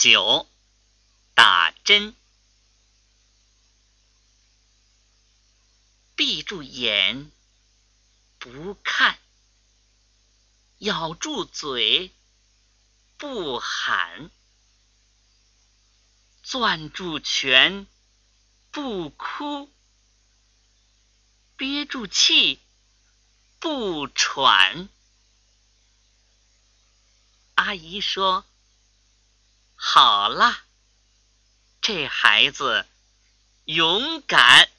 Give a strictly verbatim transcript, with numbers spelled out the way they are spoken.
九、打针。闭住眼，不看，咬住嘴，不喊，攥住拳，不哭，憋住气，不喘。阿姨说：好了，这孩子勇敢。